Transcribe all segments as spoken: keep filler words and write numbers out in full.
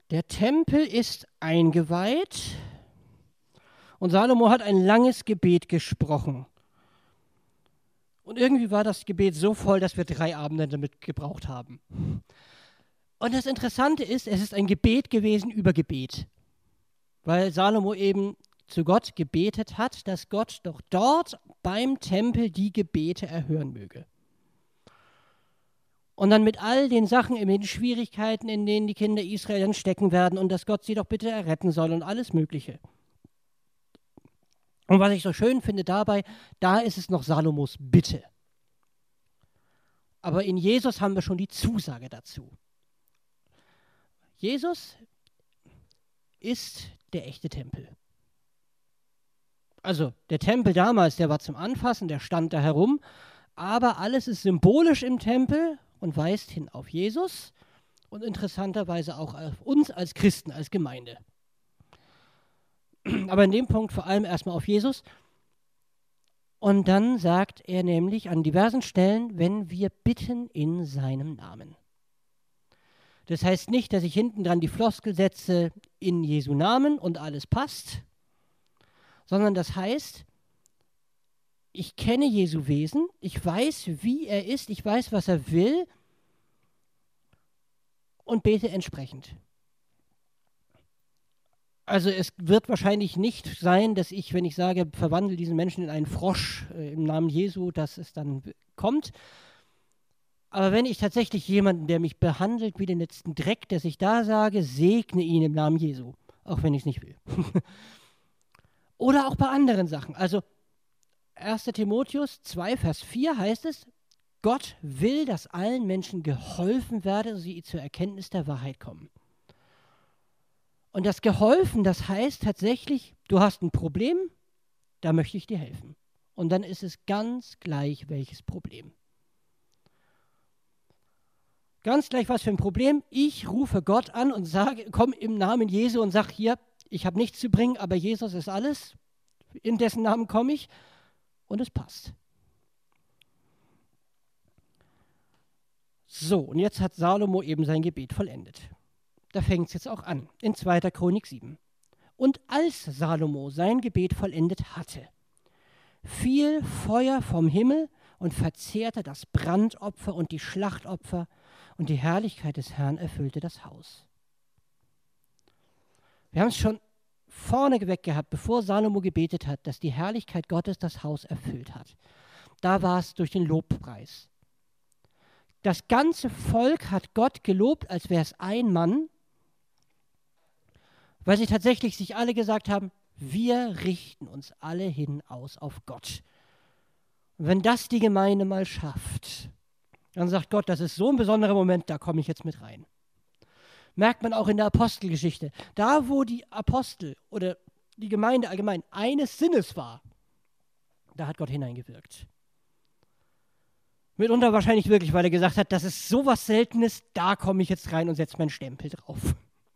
Der Tempel ist eingeweiht und Salomo hat ein langes Gebet gesprochen. Und irgendwie war das Gebet so voll, dass wir drei Abende damit gebraucht haben. Und das Interessante ist, es ist ein Gebet gewesen über Gebet, weil Salomo eben zu Gott gebetet hat, dass Gott doch dort beim Tempel die Gebete erhören möge. Und dann mit all den Sachen, in den Schwierigkeiten, in denen die Kinder Israel dann stecken werden und dass Gott sie doch bitte erretten soll und alles Mögliche. Und was ich so schön finde dabei, da ist es noch Salomos Bitte. Aber in Jesus haben wir schon die Zusage dazu. Jesus ist der echte Tempel. Also der Tempel damals, der war zum Anfassen, der stand da herum, aber alles ist symbolisch im Tempel und weist hin auf Jesus und interessanterweise auch auf uns als Christen, als Gemeinde. Aber in dem Punkt vor allem erstmal auf Jesus. Und dann sagt er nämlich an diversen Stellen, wenn wir bitten in seinem Namen. Das heißt nicht, dass ich hinten dran die Floskel setze, in Jesu Namen und alles passt, sondern das heißt, ich kenne Jesu Wesen, ich weiß, wie er ist, ich weiß, was er will und bete entsprechend. Also es wird wahrscheinlich nicht sein, dass ich, wenn ich sage, verwandle diesen Menschen in einen Frosch äh, im Namen Jesu, dass es dann kommt. Aber wenn ich tatsächlich jemanden, der mich behandelt wie den letzten Dreck, dass ich da sage, segne ihn im Namen Jesu, auch wenn ich es nicht will. Oder auch bei anderen Sachen. Also erster Timotheus zwei, Vers vier heißt es, Gott will, dass allen Menschen geholfen werde, dass sie zur Erkenntnis der Wahrheit kommen. Und das geholfen, das heißt tatsächlich, du hast ein Problem, da möchte ich dir helfen. Und dann ist es ganz gleich, welches Problem. Ganz gleich, was für ein Problem. Ich rufe Gott an und sage, komm im Namen Jesu und sage hier, ich habe nichts zu bringen, aber Jesus ist alles. In dessen Namen komme ich und es passt. So, und jetzt hat Salomo eben sein Gebet vollendet. Da fängt es jetzt auch an, in zweiter Chronik sieben. Und als Salomo sein Gebet vollendet hatte, fiel Feuer vom Himmel und verzehrte das Brandopfer und die Schlachtopfer, und die Herrlichkeit des Herrn erfüllte das Haus. Wir haben es schon vorne weg gehabt, bevor Salomo gebetet hat, dass die Herrlichkeit Gottes das Haus erfüllt hat. Da war es durch den Lobpreis. Das ganze Volk hat Gott gelobt, als wäre es ein Mann, weil sie tatsächlich sich alle gesagt haben, wir richten uns alle hin aus auf Gott. Und wenn das die Gemeinde mal schafft, dann sagt Gott, das ist so ein besonderer Moment, da komme ich jetzt mit rein. Merkt man auch in der Apostelgeschichte. Da, wo die Apostel oder die Gemeinde allgemein eines Sinnes war, da hat Gott hineingewirkt. Mitunter wahrscheinlich wirklich, weil er gesagt hat, das ist sowas Seltenes, da komme ich jetzt rein und setze meinen Stempel drauf.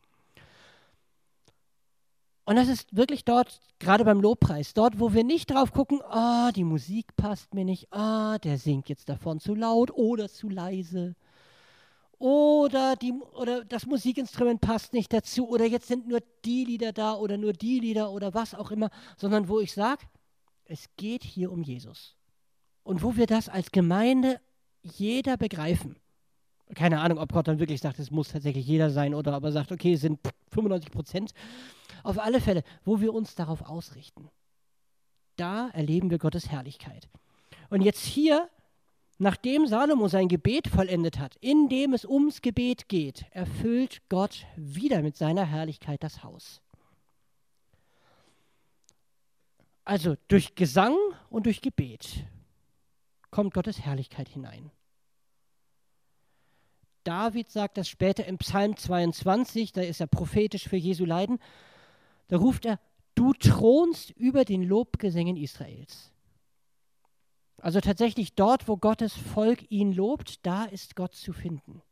Und das ist wirklich dort, gerade beim Lobpreis, dort, wo wir nicht drauf gucken, ah, die Musik passt mir nicht, ah, der singt jetzt davon zu laut oder zu leise. Oder, die, oder das Musikinstrument passt nicht dazu oder jetzt sind nur die Lieder da oder nur die Lieder oder was auch immer, sondern wo ich sage, es geht hier um Jesus. Und wo wir das als Gemeinde jeder begreifen. Keine Ahnung, ob Gott dann wirklich sagt, es muss tatsächlich jeder sein oder aber sagt, okay, es sind fünfundneunzig Prozent. Auf alle Fälle, wo wir uns darauf ausrichten. Da erleben wir Gottes Herrlichkeit. Und jetzt hier, nachdem Salomo sein Gebet vollendet hat, indem es ums Gebet geht, erfüllt Gott wieder mit seiner Herrlichkeit das Haus. Also durch Gesang und durch Gebet kommt Gottes Herrlichkeit hinein. David sagt das später im Psalm zweiundzwanzig, da ist er prophetisch für Jesu Leiden, da ruft er, du thronst über den Lobgesängen Israels. Also tatsächlich dort, wo Gottes Volk ihn lobt, da ist Gott zu finden.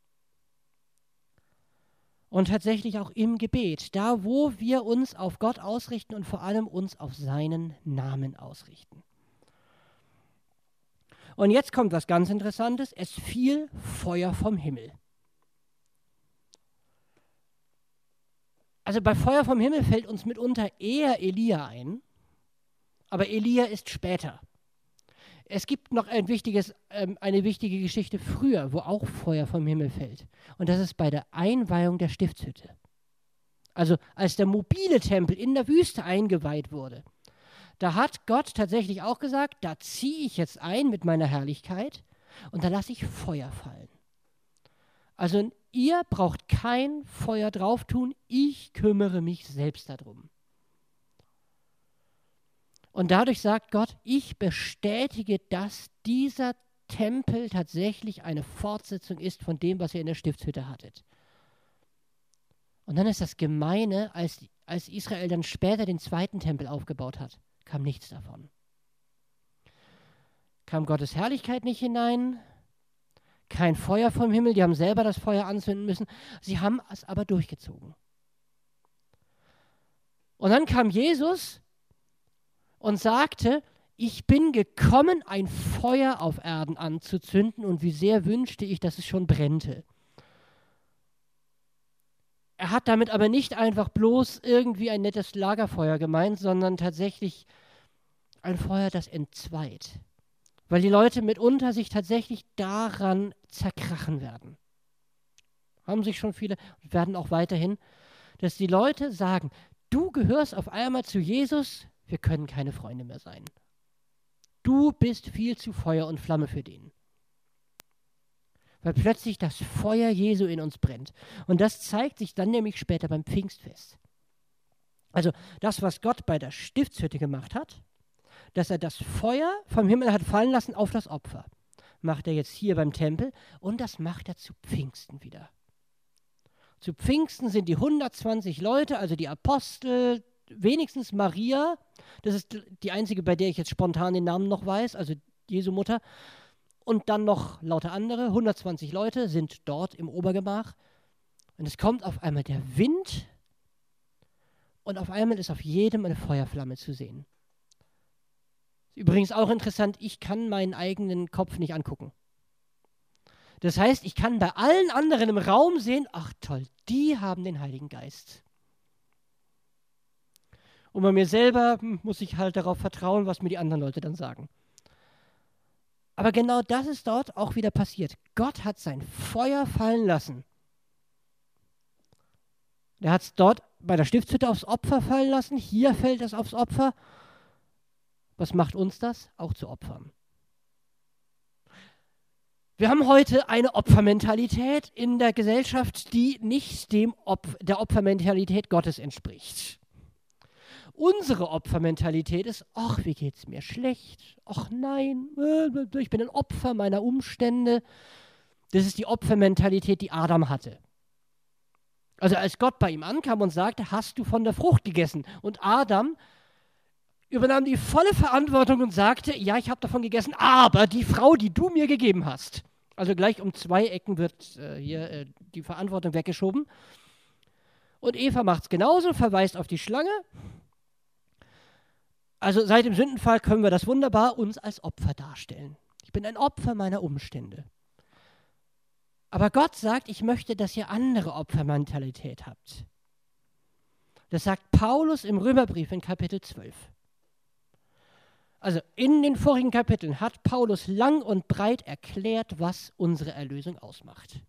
Und tatsächlich auch im Gebet, da wo wir uns auf Gott ausrichten und vor allem uns auf seinen Namen ausrichten. Und jetzt kommt was ganz Interessantes, es fiel Feuer vom Himmel. Also bei Feuer vom Himmel fällt uns mitunter eher Elia ein, aber Elia ist später. Es gibt noch ein wichtiges, ähm, eine wichtige Geschichte früher, wo auch Feuer vom Himmel fällt. Und das ist bei der Einweihung der Stiftshütte. Also als der mobile Tempel in der Wüste eingeweiht wurde, da hat Gott tatsächlich auch gesagt, da ziehe ich jetzt ein mit meiner Herrlichkeit und da lasse ich Feuer fallen. Also ihr braucht kein Feuer drauf tun, ich kümmere mich selbst darum. Und dadurch sagt Gott, ich bestätige, dass dieser Tempel tatsächlich eine Fortsetzung ist von dem, was ihr in der Stiftshütte hattet. Und dann ist das Gemeine, als, als Israel dann später den zweiten Tempel aufgebaut hat, kam nichts davon. Kam Gottes Herrlichkeit nicht hinein, kein Feuer vom Himmel, die haben selber das Feuer anzünden müssen, sie haben es aber durchgezogen. Und dann kam Jesus und sagte, ich bin gekommen, ein Feuer auf Erden anzuzünden und wie sehr wünschte ich, dass es schon brennte. Er hat damit aber nicht einfach bloß irgendwie ein nettes Lagerfeuer gemeint, sondern tatsächlich ein Feuer, das entzweit. Weil die Leute mitunter sich tatsächlich daran zerkrachen werden. Haben sich schon viele, werden auch weiterhin, dass die Leute sagen, du gehörst auf einmal zu Jesus, wir können keine Freunde mehr sein. Du bist viel zu Feuer und Flamme für den. Weil plötzlich das Feuer Jesu in uns brennt. Und das zeigt sich dann nämlich später beim Pfingstfest. Also das, was Gott bei der Stiftshütte gemacht hat, dass er das Feuer vom Himmel hat fallen lassen auf das Opfer, macht er jetzt hier beim Tempel und das macht er zu Pfingsten wieder. Zu Pfingsten sind die hundertzwanzig Leute, also die Apostel, wenigstens Maria, das ist die einzige, bei der ich jetzt spontan den Namen noch weiß, also Jesu Mutter, und dann noch lauter andere, hundertzwanzig Leute sind dort im Obergemach. Und es kommt auf einmal der Wind und auf einmal ist auf jedem eine Feuerflamme zu sehen. Übrigens auch interessant, ich kann meinen eigenen Kopf nicht angucken. Das heißt, ich kann bei allen anderen im Raum sehen, ach toll, die haben den Heiligen Geist. Und bei mir selber muss ich halt darauf vertrauen, was mir die anderen Leute dann sagen. Aber genau das ist dort auch wieder passiert. Gott hat sein Feuer fallen lassen. Er hat es dort bei der Stiftshütte aufs Opfer fallen lassen. Hier fällt es aufs Opfer. Was macht uns das? Auch zu Opfern. Wir haben heute eine Opfermentalität in der Gesellschaft, die nicht dem Opf- der Opfermentalität Gottes entspricht. Unsere Opfermentalität ist, ach, wie geht's mir schlecht? Ach nein, ich bin ein Opfer meiner Umstände. Das ist die Opfermentalität, die Adam hatte. Also als Gott bei ihm ankam und sagte, hast du von der Frucht gegessen? Und Adam übernahm die volle Verantwortung und sagte, ja, ich habe davon gegessen, aber die Frau, die du mir gegeben hast. Also gleich um zwei Ecken wird äh, hier äh, die Verantwortung weggeschoben. Und Eva macht es genauso, verweist auf die Schlange. Also seit dem Sündenfall können wir das wunderbar uns als Opfer darstellen. Ich bin ein Opfer meiner Umstände. Aber Gott sagt, ich möchte, dass ihr andere Opfermentalität habt. Das sagt Paulus im Römerbrief in Kapitel zwölf. Also in den vorigen Kapiteln hat Paulus lang und breit erklärt, was unsere Erlösung ausmacht.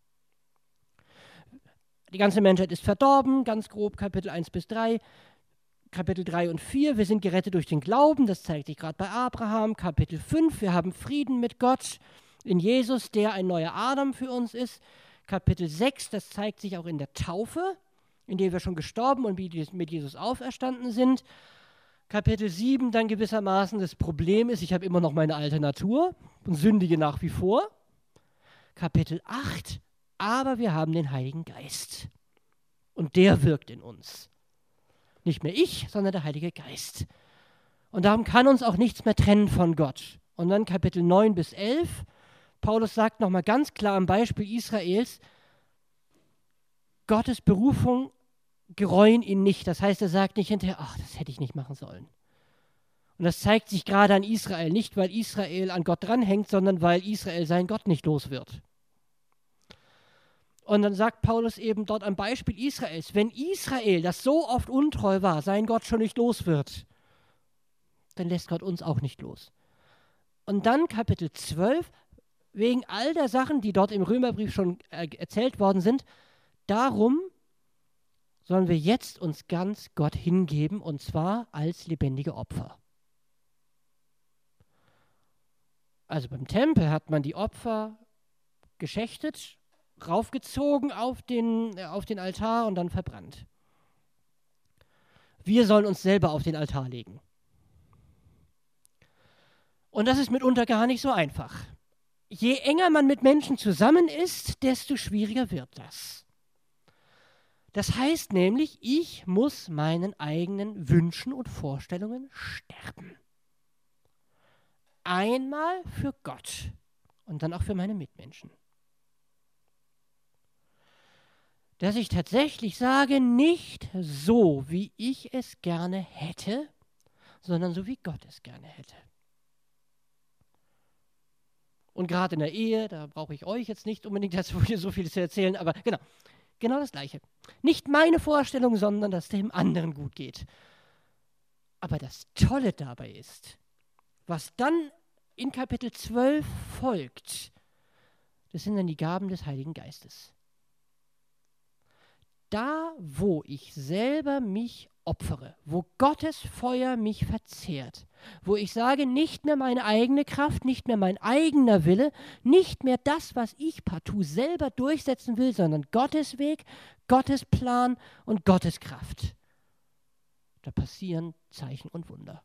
Die ganze Menschheit ist verdorben, ganz grob Kapitel eins bis drei. Kapitel drei und vier, wir sind gerettet durch den Glauben, das zeigt sich gerade bei Abraham. Kapitel fünf, wir haben Frieden mit Gott in Jesus, der ein neuer Adam für uns ist. Kapitel sechs, das zeigt sich auch in der Taufe, in der wir schon gestorben und mit Jesus auferstanden sind. Kapitel sieben, dann gewissermaßen das Problem ist, ich habe immer noch meine alte Natur und sündige nach wie vor. Kapitel acht, aber wir haben den Heiligen Geist und der wirkt in uns. Nicht mehr ich, sondern der Heilige Geist. Und darum kann uns auch nichts mehr trennen von Gott. Und dann Kapitel neun bis elf. Paulus sagt nochmal ganz klar am Beispiel Israels, Gottes Berufung gereuen ihn nicht. Das heißt, er sagt nicht hinterher, ach, das hätte ich nicht machen sollen. Und das zeigt sich gerade an Israel. Nicht, weil Israel an Gott dranhängt, sondern weil Israel seinen Gott nicht los wird. Und dann sagt Paulus eben dort am Beispiel Israels, wenn Israel, das so oft untreu war, seinen Gott schon nicht los wird, dann lässt Gott uns auch nicht los. Und dann Kapitel zwölf, wegen all der Sachen, die dort im Römerbrief schon äh, erzählt worden sind, darum sollen wir jetzt uns ganz Gott hingeben, und zwar als lebendige Opfer. Also beim Tempel hat man die Opfer geschächtet, raufgezogen auf den, äh, auf den Altar und dann verbrannt. Wir sollen uns selber auf den Altar legen. Und das ist mitunter gar nicht so einfach. Je enger man mit Menschen zusammen ist, desto schwieriger wird das. Das heißt nämlich, ich muss meinen eigenen Wünschen und Vorstellungen sterben. Einmal für Gott und dann auch für meine Mitmenschen. Dass ich tatsächlich sage, nicht so, wie ich es gerne hätte, sondern so, wie Gott es gerne hätte. Und gerade in der Ehe, da brauche ich euch jetzt nicht unbedingt dazu so viel zu erzählen, aber genau, genau das Gleiche. Nicht meine Vorstellung, sondern dass dem anderen gut geht. Aber das Tolle dabei ist, was dann in Kapitel zwölf folgt, das sind dann die Gaben des Heiligen Geistes. Da, wo ich selber mich opfere, wo Gottes Feuer mich verzehrt, wo ich sage, nicht mehr meine eigene Kraft, nicht mehr mein eigener Wille, nicht mehr das, was ich partout selber durchsetzen will, sondern Gottes Weg, Gottes Plan und Gottes Kraft. Da passieren Zeichen und Wunder.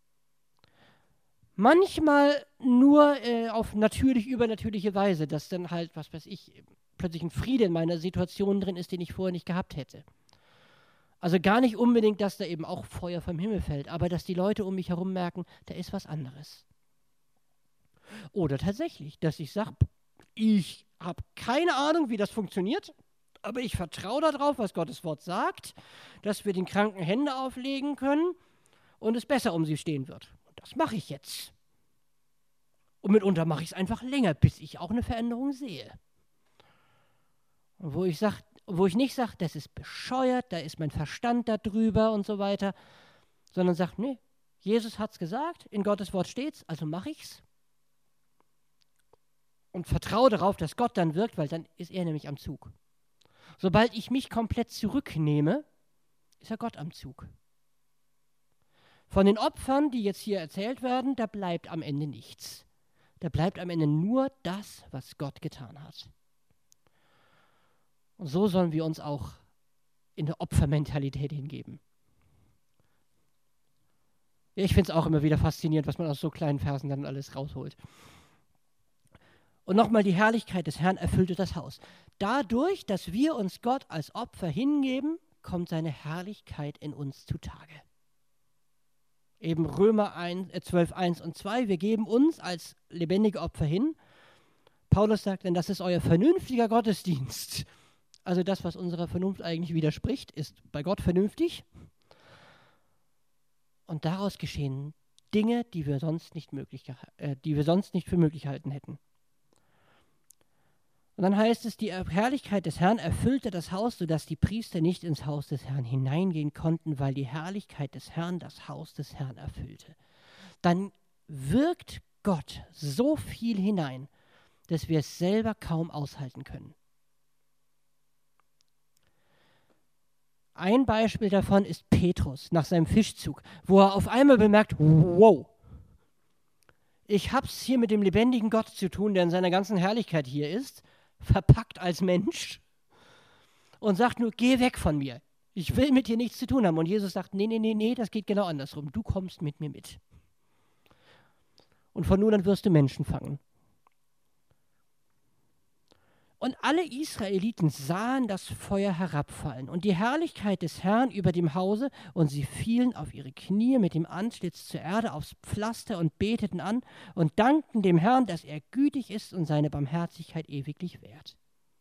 Manchmal nur äh, auf natürlich übernatürliche Weise, dass dann halt, was weiß ich, plötzlich ein Friede in meiner Situation drin ist, den ich vorher nicht gehabt hätte. Also gar nicht unbedingt, dass da eben auch Feuer vom Himmel fällt, aber dass die Leute um mich herum merken, da ist was anderes. Oder tatsächlich, dass ich sage, ich habe keine Ahnung, wie das funktioniert, aber ich vertraue darauf, was Gottes Wort sagt, dass wir den Kranken Hände auflegen können und es besser um sie stehen wird. Und das mache ich jetzt. Und mitunter mache ich es einfach länger, bis ich auch eine Veränderung sehe. Und wo ich sage, wo ich nicht sage, das ist bescheuert, da ist mein Verstand da drüber und so weiter, sondern sage, nee, Jesus hat es gesagt, in Gottes Wort steht's, also mache ich's. Und vertraue darauf, dass Gott dann wirkt, weil dann ist er nämlich am Zug. Sobald ich mich komplett zurücknehme, ist ja Gott am Zug. Von den Opfern, die jetzt hier erzählt werden, da bleibt am Ende nichts. Da bleibt am Ende nur das, was Gott getan hat. Und so sollen wir uns auch in der Opfermentalität hingeben. Ich finde es auch immer wieder faszinierend, was man aus so kleinen Versen dann alles rausholt. Und nochmal, die Herrlichkeit des Herrn erfüllte das Haus. Dadurch, dass wir uns Gott als Opfer hingeben, kommt seine Herrlichkeit in uns zutage. Eben Römer zwölf, eins und zwei, wir geben uns als lebendige Opfer hin. Paulus sagt, denn das ist euer vernünftiger Gottesdienst. Also das, was unserer Vernunft eigentlich widerspricht, ist bei Gott vernünftig. Und daraus geschehen Dinge, die wir sonst nicht möglich, äh, die wir sonst nicht für möglich halten hätten. Und dann heißt es, die Herrlichkeit des Herrn erfüllte das Haus, sodass die Priester nicht ins Haus des Herrn hineingehen konnten, weil die Herrlichkeit des Herrn das Haus des Herrn erfüllte. Dann wirkt Gott so viel hinein, dass wir es selber kaum aushalten können. Ein Beispiel davon ist Petrus nach seinem Fischzug, wo er auf einmal bemerkt, wow, ich habe es hier mit dem lebendigen Gott zu tun, der in seiner ganzen Herrlichkeit hier ist, verpackt als Mensch und sagt nur, geh weg von mir, ich will mit dir nichts zu tun haben. Und Jesus sagt, nee, nee, nee, nee, das geht genau andersrum, du kommst mit mir mit. Und von nun an wirst du Menschen fangen. Und alle Israeliten sahen das Feuer herabfallen und die Herrlichkeit des Herrn über dem Hause, und sie fielen auf ihre Knie mit dem Antlitz zur Erde aufs Pflaster und beteten an und dankten dem Herrn, dass er gütig ist und seine Barmherzigkeit ewiglich währt.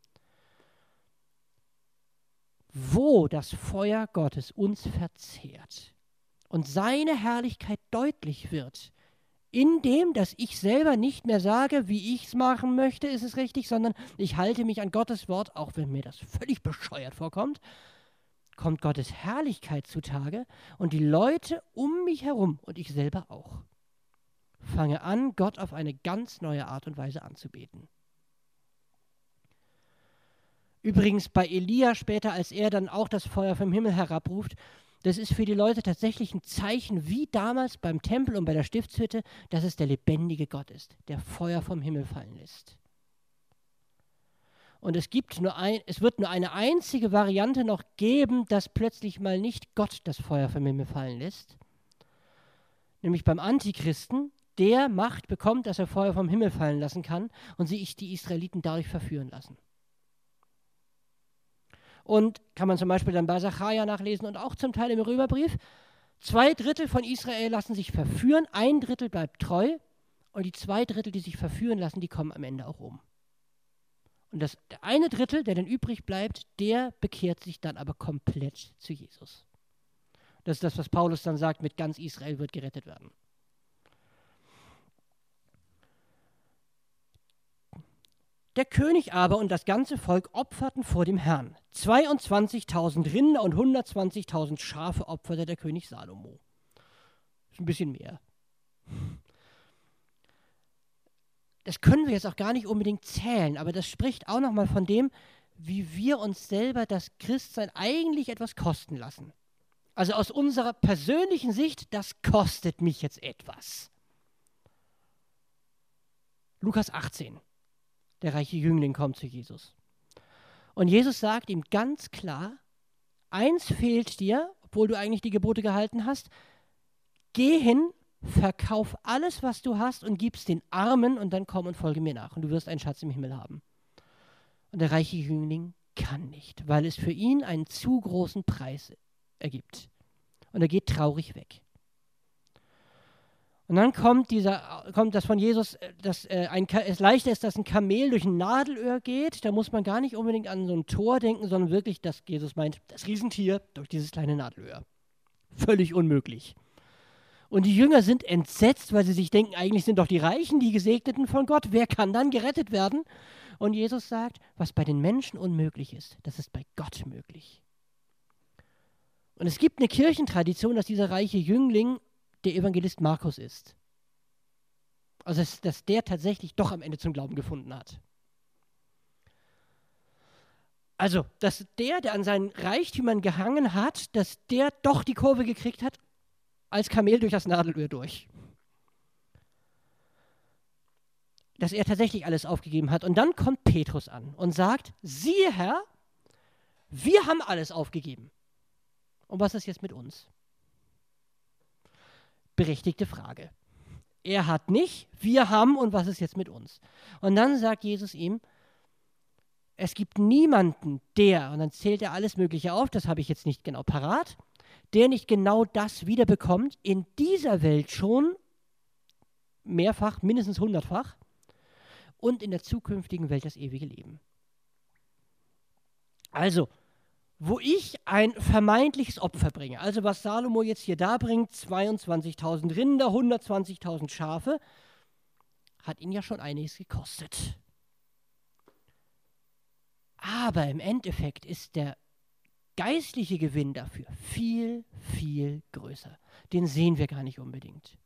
Wo das Feuer Gottes uns verzehrt und seine Herrlichkeit deutlich wird, Indem, dass ich selber nicht mehr sage, wie ich es machen möchte, ist es richtig, sondern ich halte mich an Gottes Wort, auch wenn mir das völlig bescheuert vorkommt, kommt Gottes Herrlichkeit zutage und die Leute um mich herum und ich selber auch fange an, Gott auf eine ganz neue Art und Weise anzubeten. Übrigens bei Elia später, als er dann auch das Feuer vom Himmel herabruft, das ist für die Leute tatsächlich ein Zeichen, wie damals beim Tempel und bei der Stiftshütte, dass es der lebendige Gott ist, der Feuer vom Himmel fallen lässt. Und es gibt nur ein, es wird nur eine einzige Variante noch geben, dass plötzlich mal nicht Gott das Feuer vom Himmel fallen lässt. Nämlich beim Antichristen, der Macht bekommt, dass er Feuer vom Himmel fallen lassen kann und sich die Israeliten dadurch verführen lassen. Und kann man zum Beispiel dann bei Sacharja nachlesen und auch zum Teil im Römerbrief, zwei Drittel von Israel lassen sich verführen, ein Drittel bleibt treu und die zwei Drittel, die sich verführen lassen, die kommen am Ende auch um. Und das der eine Drittel, der dann übrig bleibt, der bekehrt sich dann aber komplett zu Jesus. Das ist das, was Paulus dann sagt, mit ganz Israel wird gerettet werden. Der König aber und das ganze Volk opferten vor dem Herrn. zweiundzwanzigtausend Rinder und hundertzwanzigtausend Schafe opferte der König Salomo. Das ist ein bisschen mehr. Das können wir jetzt auch gar nicht unbedingt zählen, aber das spricht auch nochmal von dem, wie wir uns selber das Christsein eigentlich etwas kosten lassen. Also aus unserer persönlichen Sicht, das kostet mich jetzt etwas. Lukas achtzehn. Der reiche Jüngling kommt zu Jesus. Und Jesus sagt ihm ganz klar, eins fehlt dir, obwohl du eigentlich die Gebote gehalten hast, geh hin, verkauf alles, was du hast und gib's den Armen und dann komm und folge mir nach und du wirst einen Schatz im Himmel haben. Und der reiche Jüngling kann nicht, weil es für ihn einen zu großen Preis ergibt. Und er geht traurig weg. Und dann kommt, dieser, kommt das von Jesus, dass äh, ein, es leichter ist, dass ein Kamel durch ein Nadelöhr geht. Da muss man gar nicht unbedingt an so ein Tor denken, sondern wirklich, dass Jesus meint, das Riesentier durch dieses kleine Nadelöhr. Völlig unmöglich. Und die Jünger sind entsetzt, weil sie sich denken, eigentlich sind doch die Reichen die Gesegneten von Gott. Wer kann dann gerettet werden? Und Jesus sagt, was bei den Menschen unmöglich ist, das ist bei Gott möglich. Und es gibt eine Kirchentradition, dass dieser reiche Jüngling der Evangelist Markus ist. Also dass, dass der tatsächlich doch am Ende zum Glauben gefunden hat. Also, dass der, der an seinen Reichtümern gehangen hat, dass der doch die Kurve gekriegt hat, als Kamel durch das Nadelöhr durch. Dass er tatsächlich alles aufgegeben hat. Und dann kommt Petrus an und sagt, siehe Herr, wir haben alles aufgegeben. Und was ist jetzt mit uns? Berechtigte Frage. Er hat nicht, wir haben und was ist jetzt mit uns? Und dann sagt Jesus ihm, es gibt niemanden, der, und dann zählt er alles Mögliche auf, das habe ich jetzt nicht genau parat, der nicht genau das wiederbekommt, in dieser Welt schon mehrfach, mindestens hundertfach und in der zukünftigen Welt das ewige Leben. Also, wo ich ein vermeintliches Opfer bringe, also was Salomo jetzt hier da bringt, zweiundzwanzigtausend Rinder, hundertzwanzigtausend Schafe, hat ihn ja schon einiges gekostet. Aber im Endeffekt ist der geistliche Gewinn dafür viel, viel größer. Den sehen wir gar nicht unbedingt.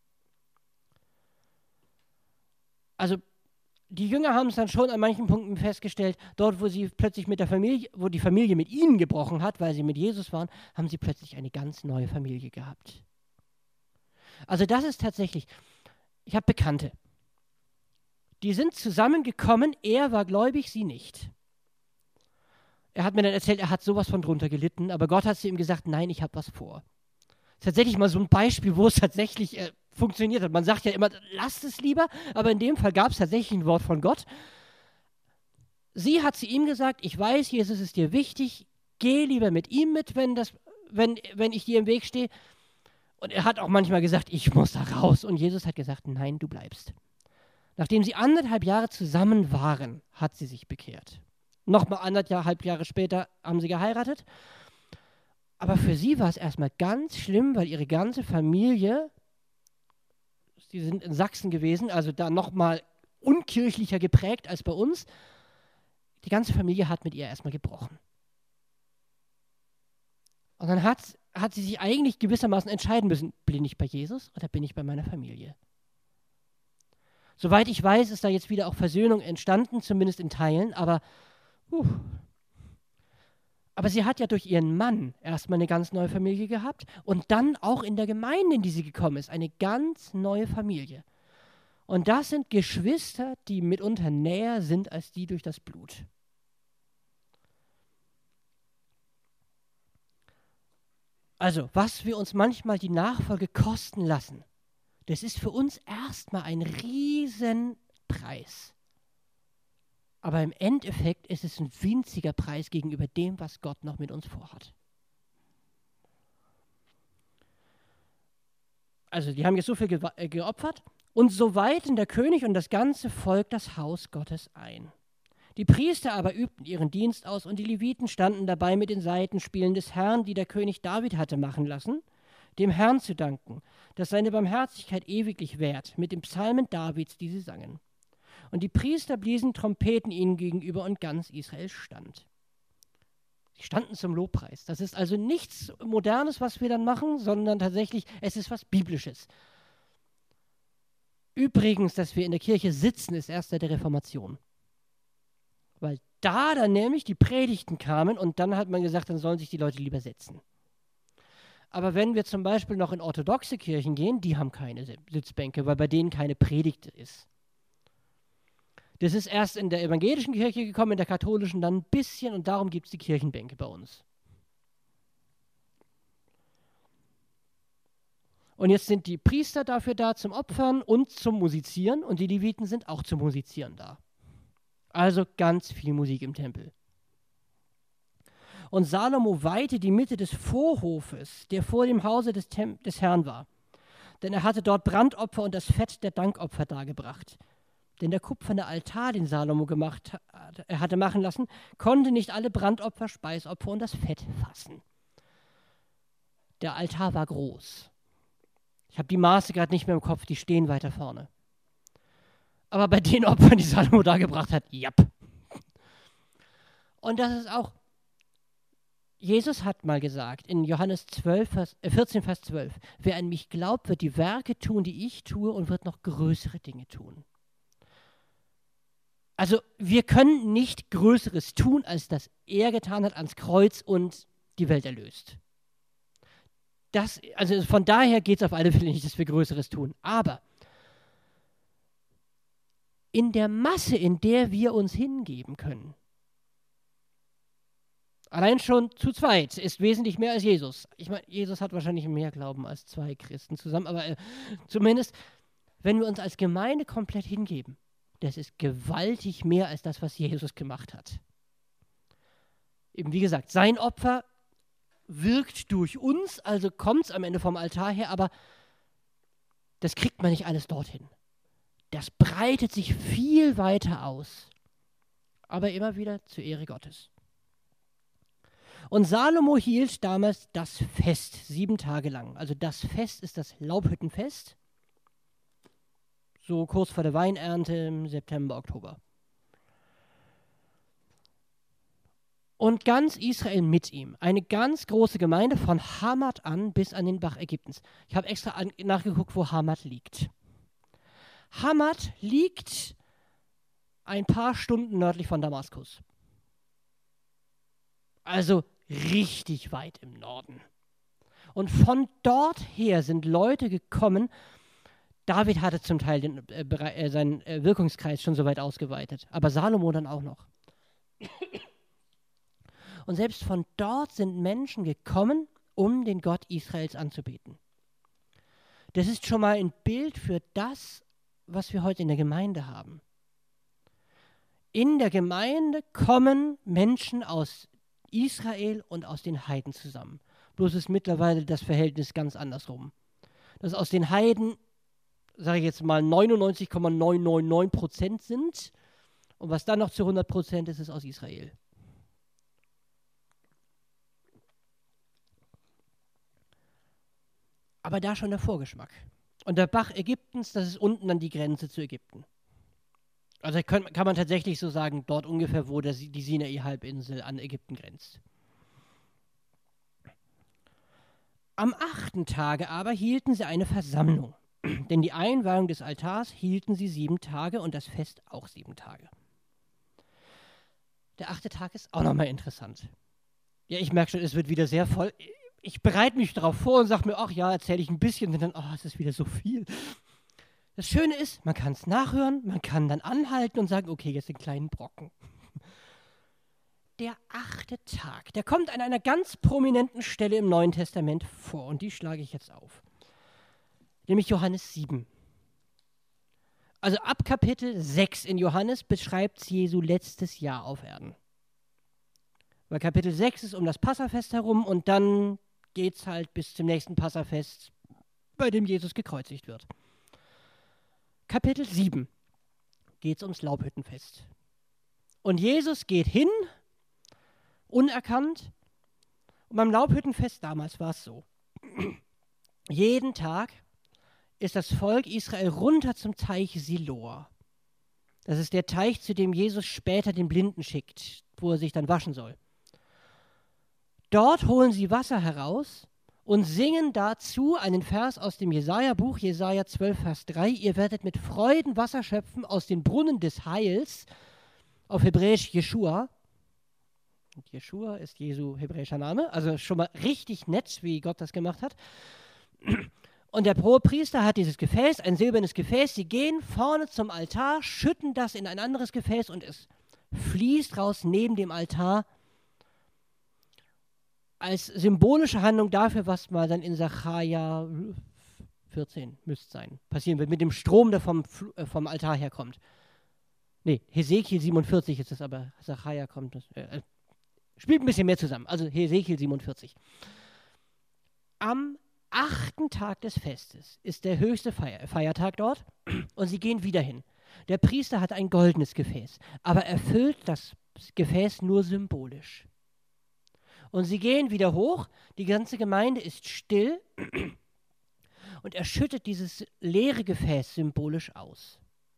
Also die Jünger haben es dann schon an manchen Punkten festgestellt, dort wo sie plötzlich mit der Familie, wo die Familie mit ihnen gebrochen hat, weil sie mit Jesus waren, haben sie plötzlich eine ganz neue Familie gehabt. Also das ist tatsächlich, ich habe Bekannte, die sind zusammengekommen, er war gläubig, sie nicht. Er hat mir dann erzählt, er hat sowas von drunter gelitten, aber Gott hat zu ihm gesagt, nein, ich habe was vor. Tatsächlich mal so ein Beispiel, wo es tatsächlich äh, funktioniert hat. Man sagt ja immer, lasst es lieber, aber in dem Fall gab es tatsächlich ein Wort von Gott. Sie hat zu ihm gesagt, ich weiß, Jesus ist dir wichtig, geh lieber mit ihm mit, wenn, das, wenn, wenn ich dir im Weg stehe. Und er hat auch manchmal gesagt, ich muss da raus. Und Jesus hat gesagt, nein, du bleibst. Nachdem sie anderthalb Jahre zusammen waren, hat sie sich bekehrt. Nochmal anderthalb Jahre später haben sie geheiratet. Aber für sie war es erstmal ganz schlimm, weil ihre ganze Familie die sind in Sachsen gewesen, also da nochmal unkirchlicher geprägt als bei uns. Die ganze Familie hat mit ihr erstmal gebrochen. Und dann hat, hat sie sich eigentlich gewissermaßen entscheiden müssen, bin ich bei Jesus oder bin ich bei meiner Familie? Soweit ich weiß, ist da jetzt wieder auch Versöhnung entstanden, zumindest in Teilen, aber, uh, aber sie hat ja durch ihren Mann erstmal eine ganz neue Familie gehabt und dann auch in der Gemeinde, in die sie gekommen ist, eine ganz neue Familie. Und das sind Geschwister, die mitunter näher sind als die durch das Blut. Also, was wir uns manchmal die Nachfolge kosten lassen, das ist für uns erstmal ein Riesenpreis. Aber im Endeffekt ist es ein winziger Preis gegenüber dem, was Gott noch mit uns vorhat. Also, die haben jetzt so viel ge- äh, geopfert und so weihten der König und das ganze Volk das Haus Gottes ein. Die Priester aber übten ihren Dienst aus und die Leviten standen dabei mit den Saitenspielen des Herrn, die der König David hatte machen lassen, dem Herrn zu danken, dass seine Barmherzigkeit ewiglich währt, mit den Psalmen Davids, die sie sangen. Und die Priester bliesen Trompeten ihnen gegenüber und ganz Israel stand. Sie standen zum Lobpreis. Das ist also nichts Modernes, was wir dann machen, sondern tatsächlich, es ist was Biblisches. Übrigens, dass wir in der Kirche sitzen, ist erst seit der Reformation. Weil da dann nämlich die Predigten kamen und dann hat man gesagt, dann sollen sich die Leute lieber setzen. Aber wenn wir zum Beispiel noch in orthodoxe Kirchen gehen, die haben keine Sitzbänke, weil bei denen keine Predigt ist. Das ist erst in der evangelischen Kirche gekommen, in der katholischen dann ein bisschen und darum gibt es die Kirchenbänke bei uns. Und jetzt sind die Priester dafür da zum Opfern und zum Musizieren und die Leviten sind auch zum Musizieren da. Also ganz viel Musik im Tempel. Und Salomo weihte die Mitte des Vorhofes, der vor dem Hause des, Tem- des Herrn war. Denn er hatte dort Brandopfer und das Fett der Dankopfer dargebracht. Denn der kupferne Altar, den Salomo gemacht, er hatte machen lassen, konnte nicht alle Brandopfer, Speisopfer und das Fett fassen. Der Altar war groß. Ich habe die Maße gerade nicht mehr im Kopf, die stehen weiter vorne. Aber bei den Opfern, die Salomo dargebracht hat, japp. Und das ist auch, Jesus hat mal gesagt, in Johannes zwölf, Vers, äh vierzehn, Vers zwölf, wer an mich glaubt, wird die Werke tun, die ich tue und wird noch größere Dinge tun. Also wir können nicht Größeres tun, als das er getan hat ans Kreuz und die Welt erlöst. Das, also von daher geht es auf alle Fälle nicht, dass wir Größeres tun. Aber in der Masse, in der wir uns hingeben können, allein schon zu zweit ist wesentlich mehr als Jesus. Ich meine, Jesus hat wahrscheinlich mehr Glauben als zwei Christen zusammen, aber äh, zumindest, wenn wir uns als Gemeinde komplett hingeben, das ist gewaltig mehr als das, was Jesus gemacht hat. Eben wie gesagt, sein Opfer wirkt durch uns, also kommt es am Ende vom Altar her, aber das kriegt man nicht alles dorthin. Das breitet sich viel weiter aus, aber immer wieder zur Ehre Gottes. Und Salomo hielt damals das Fest, sieben Tage lang. Also das Fest ist das Laubhüttenfest, so kurz vor der Weinernte im September, Oktober. Und ganz Israel mit ihm. Eine ganz große Gemeinde von Hamat an bis an den Bach Ägyptens. Ich habe extra an, nachgeguckt, wo Hamat liegt. Hamat liegt ein paar Stunden nördlich von Damaskus. Also richtig weit im Norden. Und von dort her sind Leute gekommen. David hatte zum Teil den, äh, seinen äh, Wirkungskreis schon so weit ausgeweitet, aber Salomo dann auch noch. Und selbst von dort sind Menschen gekommen, um den Gott Israels anzubeten. Das ist schon mal ein Bild für das, was wir heute in der Gemeinde haben. In der Gemeinde kommen Menschen aus Israel und aus den Heiden zusammen. Bloß ist mittlerweile das Verhältnis ganz andersrum. Dass aus den Heiden, sage ich jetzt mal, neunundneunzig Komma neunhundertneunundneunzig Prozent sind und was dann noch zu hundert Prozent ist, ist aus Israel. Aber da schon der Vorgeschmack. Und der Bach Ägyptens, das ist unten an die Grenze zu Ägypten. Also kann, kann man tatsächlich so sagen, dort ungefähr, wo der, die Sinai-Halbinsel an Ägypten grenzt. Am achten Tage aber hielten sie eine Versammlung, denn die Einweihung des Altars hielten sie sieben Tage und das Fest auch sieben Tage. Der achte Tag ist auch nochmal interessant. Ja, ich merke schon, es wird wieder sehr voll. Ich bereite mich darauf vor und sage mir, ach ja, erzähle ich ein bisschen und dann, oh, es ist wieder so viel. Das Schöne ist, man kann es nachhören, man kann dann anhalten und sagen, okay, jetzt den kleinen Brocken. Der achte Tag, der kommt an einer ganz prominenten Stelle im Neuen Testament vor und die schlage ich jetzt auf. Nämlich Johannes sieben. Also ab Kapitel sechs in Johannes beschreibt Jesu letztes Jahr auf Erden. Weil Kapitel sechs ist um das Passafest herum und dann geht es halt bis zum nächsten Passafest, bei dem Jesus gekreuzigt wird. Kapitel sieben geht es ums Laubhüttenfest. Und Jesus geht hin, unerkannt. Und beim Laubhüttenfest damals war es so. Jeden Tag ist das Volk Israel runter zum Teich Siloa. Das ist der Teich, zu dem Jesus später den Blinden schickt, wo er sich dann waschen soll. Dort holen sie Wasser heraus und singen dazu einen Vers aus dem Jesaja-Buch, Jesaja zwölf, Vers drei. Ihr werdet mit Freuden Wasser schöpfen aus den Brunnen des Heils, auf Hebräisch Jeschua. Und Jeschua ist Jesu hebräischer Name, also schon mal richtig nett, wie Gott das gemacht hat. Und der Hohepriester hat dieses Gefäß, ein silbernes Gefäß. Sie gehen vorne zum Altar, schütten das in ein anderes Gefäß und es fließt raus neben dem Altar als symbolische Handlung dafür, was mal dann in Sacharja vierzehn müsste sein, passieren wird, mit dem Strom, der vom, vom Altar herkommt. Nee, Hesekiel siebenundvierzig ist es, aber Sacharja kommt. Das, äh, spielt ein bisschen mehr zusammen. Also Hesekiel siebenundvierzig. Am achten Tag des Festes ist der höchste Feier, Feiertag dort und sie gehen wieder hin. Der Priester hat ein goldenes Gefäß, aber er füllt das Gefäß nur symbolisch. Und sie gehen wieder hoch, die ganze Gemeinde ist still und er schüttet dieses leere Gefäß symbolisch aus.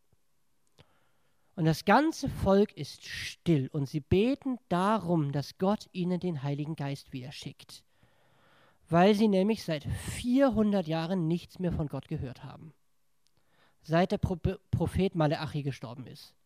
Und das ganze Volk ist still und sie beten darum, dass Gott ihnen den Heiligen Geist wieder schickt, weil sie nämlich seit vierhundert Jahren nichts mehr von Gott gehört haben, seit der Pro- Prophet Maleachi gestorben ist.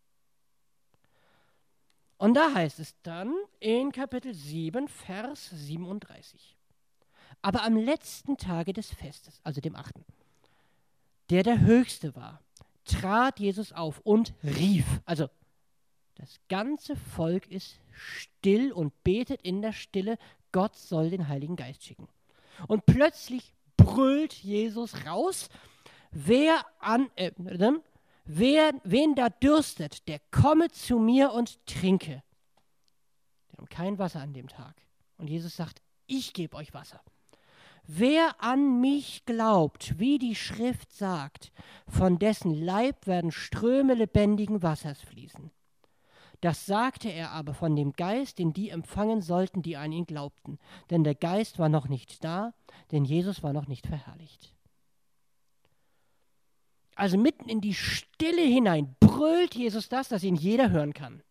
Und da heißt es dann in Kapitel sieben, Vers siebenunddreißig. Aber am letzten Tage des Festes, also dem achten, der der höchste war, trat Jesus auf und rief. Also das ganze Volk ist still und betet in der Stille, Gott soll den Heiligen Geist schicken. Und plötzlich brüllt Jesus raus, wer an... Äh, Wer, wen da dürstet, der komme zu mir und trinke. Die haben kein Wasser an dem Tag. Und Jesus sagt, ich gebe euch Wasser. Wer an mich glaubt, wie die Schrift sagt, von dessen Leib werden Ströme lebendigen Wassers fließen. Das sagte er aber von dem Geist, den die empfangen sollten, die an ihn glaubten. Denn der Geist war noch nicht da, denn Jesus war noch nicht verherrlicht. Also mitten in die Stille hinein brüllt Jesus das, dass ihn jeder hören kann.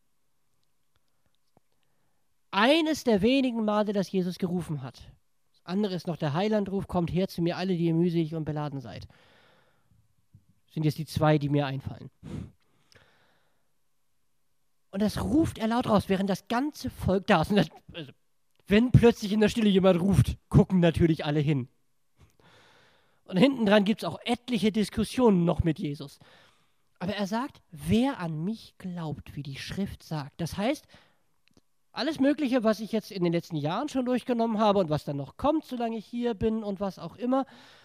Eines der wenigen Male, dass Jesus gerufen hat. Das andere ist noch der Heilandruf, kommt her zu mir alle, die ihr mühselig und beladen seid. Das sind jetzt die zwei, die mir einfallen. Und das ruft er laut raus, während das ganze Volk da ist. Und das, also, wenn plötzlich in der Stille jemand ruft, gucken natürlich alle hin. Und hinten dran gibt es auch etliche Diskussionen noch mit Jesus. Aber er sagt, wer an mich glaubt, wie die Schrift sagt. Das heißt, alles Mögliche, was ich jetzt in den letzten Jahren schon durchgenommen habe und was dann noch kommt, solange ich hier bin und was auch immer.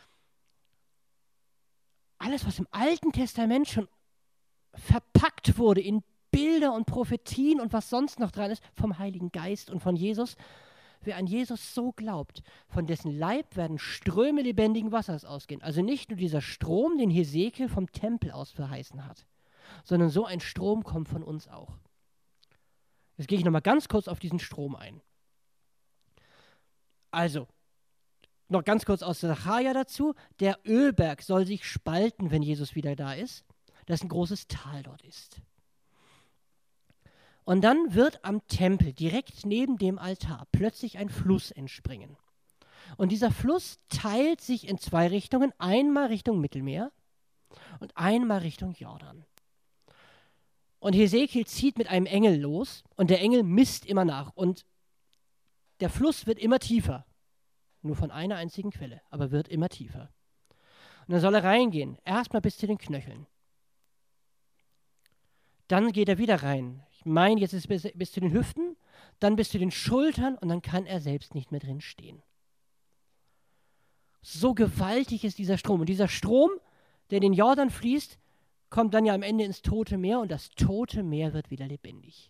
Alles, was im Alten Testament schon verpackt wurde in Bilder und Prophetien und was sonst noch dran ist, vom Heiligen Geist und von Jesus. Wer an Jesus so glaubt, von dessen Leib werden Ströme lebendigen Wassers ausgehen. Also nicht nur dieser Strom, den Hesekiel vom Tempel aus verheißen hat, sondern so ein Strom kommt von uns auch. Jetzt gehe ich nochmal ganz kurz auf diesen Strom ein. Also, noch ganz kurz aus Sacharja dazu. Der Ölberg soll sich spalten, wenn Jesus wieder da ist, dass ein großes Tal dort ist. Und dann wird am Tempel, direkt neben dem Altar, plötzlich ein Fluss entspringen. Und dieser Fluss teilt sich in zwei Richtungen, einmal Richtung Mittelmeer und einmal Richtung Jordan. Und Hesekiel zieht mit einem Engel los und der Engel misst immer nach. Und der Fluss wird immer tiefer. Nur von einer einzigen Quelle, aber wird immer tiefer. Und dann soll er reingehen, erstmal bis zu den Knöcheln. Dann geht er wieder rein. Ich meine, jetzt ist es bis, bis zu den Hüften, dann bis zu den Schultern und dann kann er selbst nicht mehr drin stehen. So gewaltig ist dieser Strom. Und dieser Strom, der den Jordan fließt, kommt dann ja am Ende ins Tote Meer und das Tote Meer wird wieder lebendig.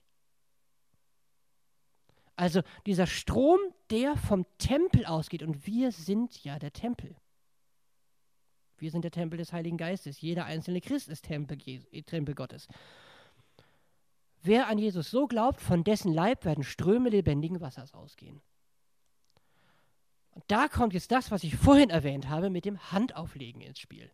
Also dieser Strom, der vom Tempel ausgeht, und wir sind ja der Tempel. Wir sind der Tempel des Heiligen Geistes. Jeder einzelne Christ ist Tempel, Tempel Gottes. Wer an Jesus so glaubt, von dessen Leib werden Ströme lebendigen Wassers ausgehen. Und da kommt jetzt das, was ich vorhin erwähnt habe, mit dem Handauflegen ins Spiel.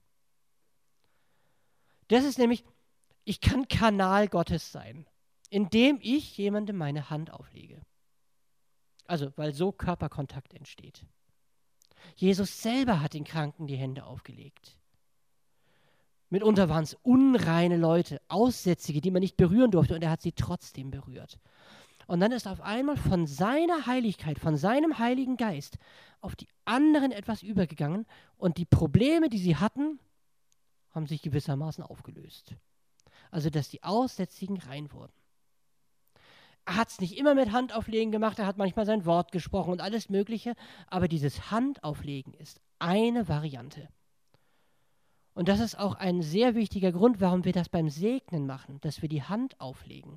Das ist nämlich, ich kann Kanal Gottes sein, indem ich jemandem meine Hand auflege. Also, weil so Körperkontakt entsteht. Jesus selber hat den Kranken die Hände aufgelegt. Mitunter waren es unreine Leute, Aussätzige, die man nicht berühren durfte, und er hat sie trotzdem berührt. Und dann ist auf einmal von seiner Heiligkeit, von seinem Heiligen Geist auf die anderen etwas übergegangen und die Probleme, die sie hatten, haben sich gewissermaßen aufgelöst. Also, dass die Aussätzigen rein wurden. Er hat es nicht immer mit Handauflegen gemacht, er hat manchmal sein Wort gesprochen und alles Mögliche, aber dieses Handauflegen ist eine Variante. Und das ist auch ein sehr wichtiger Grund, warum wir das beim Segnen machen, dass wir die Hand auflegen.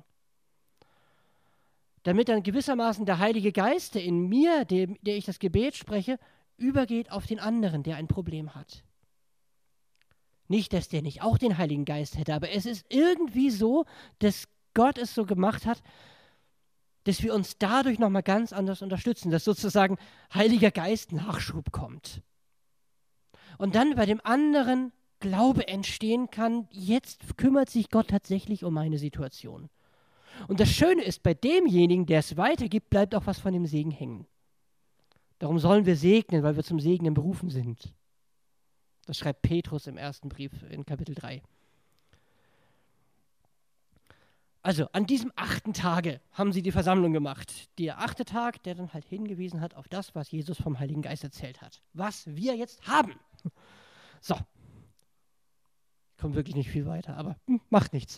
Damit dann gewissermaßen der Heilige Geist, der in mir, dem, der ich das Gebet spreche, übergeht auf den anderen, der ein Problem hat. Nicht, dass der nicht auch den Heiligen Geist hätte, aber es ist irgendwie so, dass Gott es so gemacht hat, dass wir uns dadurch nochmal ganz anders unterstützen, dass sozusagen Heiliger Geist Nachschub kommt. Und dann bei dem anderen Glaube entstehen kann, jetzt kümmert sich Gott tatsächlich um meine Situation. Und das Schöne ist, bei demjenigen, der es weitergibt, bleibt auch was von dem Segen hängen. Darum sollen wir segnen, weil wir zum Segnen berufen sind. Das schreibt Petrus im ersten Brief in Kapitel drei. Also an diesem achten Tage haben sie die Versammlung gemacht. Der achte Tag, der dann halt hingewiesen hat auf das, was Jesus vom Heiligen Geist erzählt hat. Was wir jetzt haben. So. Kommt wirklich nicht viel weiter, aber hm, macht nichts.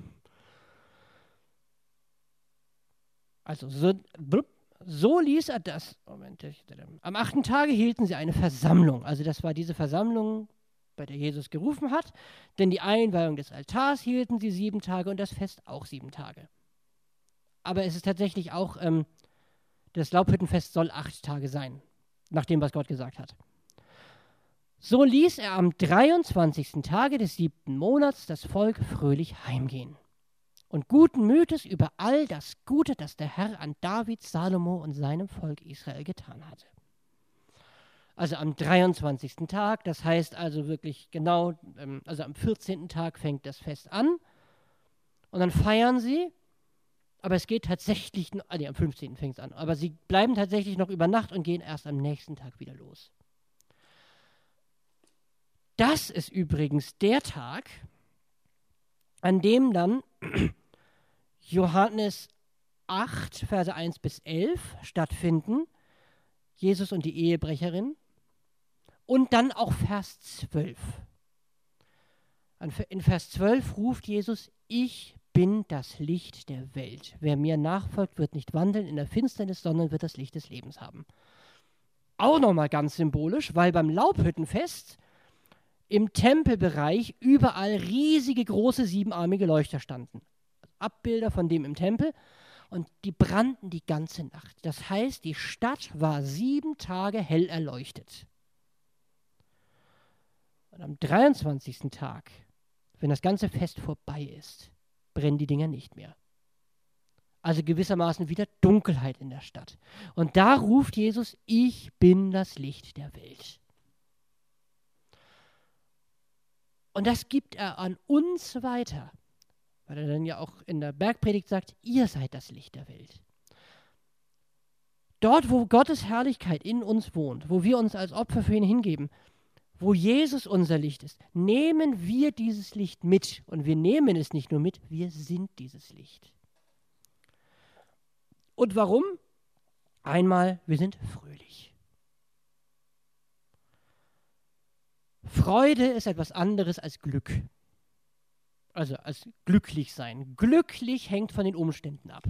Also so, so ließ er das. Moment, am achten Tage hielten sie eine Versammlung. Also das war diese Versammlung, bei der Jesus gerufen hat, denn die Einweihung des Altars hielten sie sieben Tage und das Fest auch sieben Tage. Aber es ist tatsächlich auch, ähm, das Laubhüttenfest soll acht Tage sein, nach dem, was Gott gesagt hat. So ließ er am dreiundzwanzigsten Tage des siebten Monats das Volk fröhlich heimgehen und guten Mutes über all das Gute, das der Herr an David, Salomo und seinem Volk Israel getan hatte. Also am dreiundzwanzigsten Tag, das heißt also wirklich genau, ähm, also am vierzehnten Tag fängt das Fest an und dann feiern sie, aber es geht tatsächlich, ah, nee, am fünfzehnten fängt es an, aber sie bleiben tatsächlich noch über Nacht und gehen erst am nächsten Tag wieder los. Das ist übrigens der Tag, an dem dann Johannes acht, Verse eins bis elf stattfinden, Jesus und die Ehebrecherin, und dann auch Vers zwölf. In Vers zwölf ruft Jesus, ich bin das Licht der Welt. Wer mir nachfolgt, wird nicht wandeln in der Finsternis, sondern wird das Licht des Lebens haben. Auch nochmal ganz symbolisch, weil beim Laubhüttenfest im Tempelbereich überall riesige, große, siebenarmige Leuchter standen. Abbilder von dem im Tempel. Und die brannten die ganze Nacht. Das heißt, die Stadt war sieben Tage hell erleuchtet. Und am dreiundzwanzigsten Tag, wenn das ganze Fest vorbei ist, brennen die Dinger nicht mehr. Also gewissermaßen wieder Dunkelheit in der Stadt. Und da ruft Jesus, ich bin das Licht der Welt. Und das gibt er an uns weiter, weil er dann ja auch in der Bergpredigt sagt, ihr seid das Licht der Welt. Dort, wo Gottes Herrlichkeit in uns wohnt, wo wir uns als Opfer für ihn hingeben, wo Jesus unser Licht ist, nehmen wir dieses Licht mit. Und wir nehmen es nicht nur mit, wir sind dieses Licht. Und warum? Einmal, wir sind fröhlich. Freude ist etwas anderes als Glück. Also als glücklich sein. Glücklich hängt von den Umständen ab.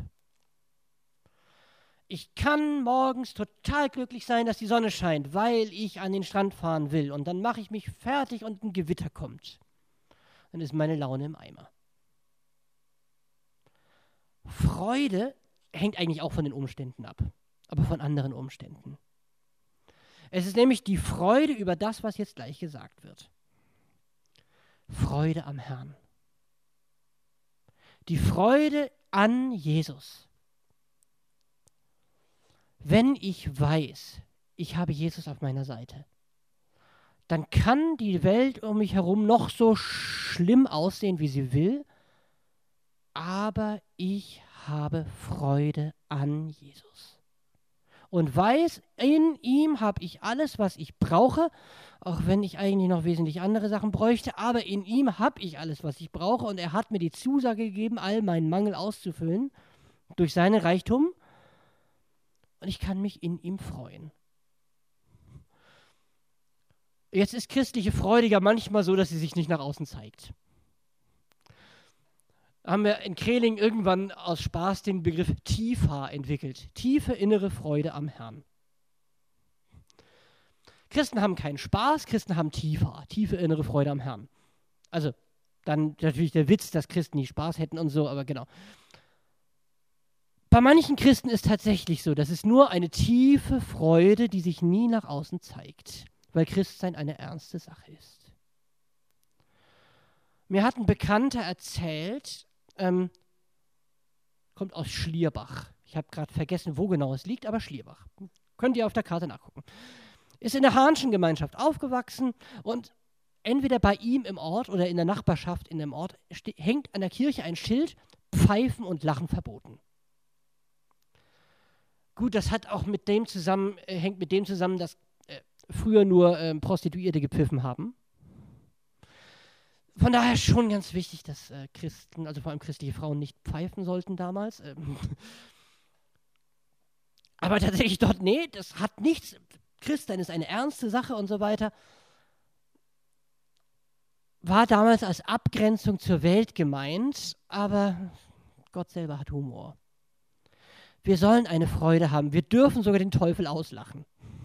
Ich kann morgens total glücklich sein, dass die Sonne scheint, weil ich an den Strand fahren will. Und dann mache ich mich fertig und ein Gewitter kommt. Dann ist meine Laune im Eimer. Freude hängt eigentlich auch von den Umständen ab, aber von anderen Umständen. Es ist nämlich die Freude über das, was jetzt gleich gesagt wird. Freude am Herrn. Die Freude an Jesus. Wenn ich weiß, ich habe Jesus auf meiner Seite, dann kann die Welt um mich herum noch so schlimm aussehen, wie sie will, aber ich habe Freude an Jesus. Und weiß, in ihm habe ich alles, was ich brauche, auch wenn ich eigentlich noch wesentlich andere Sachen bräuchte, aber in ihm habe ich alles, was ich brauche und er hat mir die Zusage gegeben, all meinen Mangel auszufüllen durch seinen Reichtum und ich kann mich in ihm freuen. Jetzt ist christliche Freude ja manchmal so, dass sie sich nicht nach außen zeigt. Haben wir in Kreling irgendwann aus Spaß den Begriff Tifa entwickelt. Tiefe innere Freude am Herrn. Christen haben keinen Spaß, Christen haben Tifa, tiefe innere Freude am Herrn. Also dann natürlich der Witz, dass Christen nie Spaß hätten und so, aber genau. Bei manchen Christen ist tatsächlich so, das ist nur eine tiefe Freude, die sich nie nach außen zeigt, weil Christsein eine ernste Sache ist. Mir hat ein Bekannter erzählt, Ähm, kommt aus Schlierbach. Ich habe gerade vergessen, wo genau es liegt, aber Schlierbach. Könnt ihr auf der Karte nachgucken. Ist in der Hahnschen Gemeinschaft aufgewachsen und entweder bei ihm im Ort oder in der Nachbarschaft in dem Ort hängt an der Kirche ein Schild, Pfeifen und Lachen verboten. Gut, das hat auch mit dem zusammen, äh, hängt mit dem zusammen, dass äh, früher nur äh, Prostituierte gepfiffen haben. Von daher schon ganz wichtig, dass äh, Christen, also vor allem christliche Frauen, nicht pfeifen sollten damals. Ähm Aber tatsächlich dort, nee, das hat nichts. Christsein ist eine ernste Sache und so weiter. War damals als Abgrenzung zur Welt gemeint, aber Gott selber hat Humor. Wir sollen eine Freude haben. Wir dürfen sogar den Teufel auslachen.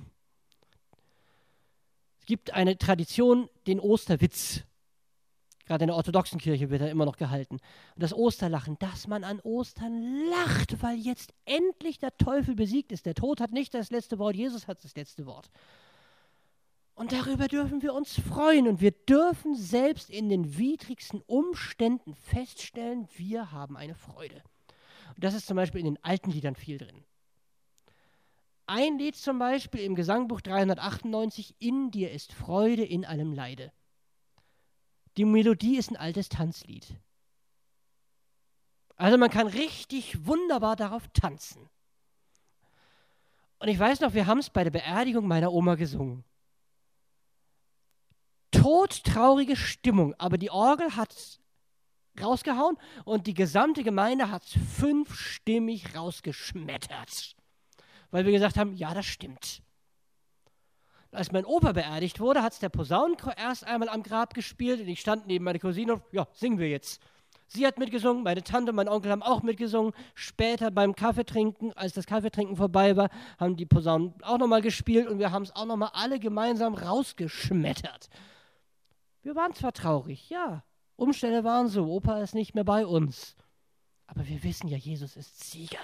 Es gibt eine Tradition, den Osterwitz. Gerade in der orthodoxen Kirche wird er immer noch gehalten. Und das Osterlachen, dass man an Ostern lacht, weil jetzt endlich der Teufel besiegt ist. Der Tod hat nicht das letzte Wort, Jesus hat das letzte Wort. Und darüber dürfen wir uns freuen. Und wir dürfen selbst in den widrigsten Umständen feststellen, wir haben eine Freude. Und das ist zum Beispiel in den alten Liedern viel drin. Ein Lied zum Beispiel im Gesangbuch dreihundertachtundneunzig, In dir ist Freude in allem Leide. Die Melodie ist ein altes Tanzlied. Also man kann richtig wunderbar darauf tanzen. Und ich weiß noch, wir haben es bei der Beerdigung meiner Oma gesungen. Todtraurige Stimmung, aber die Orgel hat rausgehauen und die gesamte Gemeinde hat es fünfstimmig rausgeschmettert. Weil wir gesagt haben, ja, das stimmt. Als mein Opa beerdigt wurde, hat es der Posaunenchor erst einmal am Grab gespielt und ich stand neben meiner Cousine und ja, singen wir jetzt. Sie hat mitgesungen, meine Tante und mein Onkel haben auch mitgesungen. Später beim Kaffeetrinken, als das Kaffeetrinken vorbei war, haben die Posaunen auch nochmal gespielt und wir haben es auch nochmal alle gemeinsam rausgeschmettert. Wir waren zwar traurig, ja, Umstände waren so, Opa ist nicht mehr bei uns. Aber wir wissen ja, Jesus ist Sieger.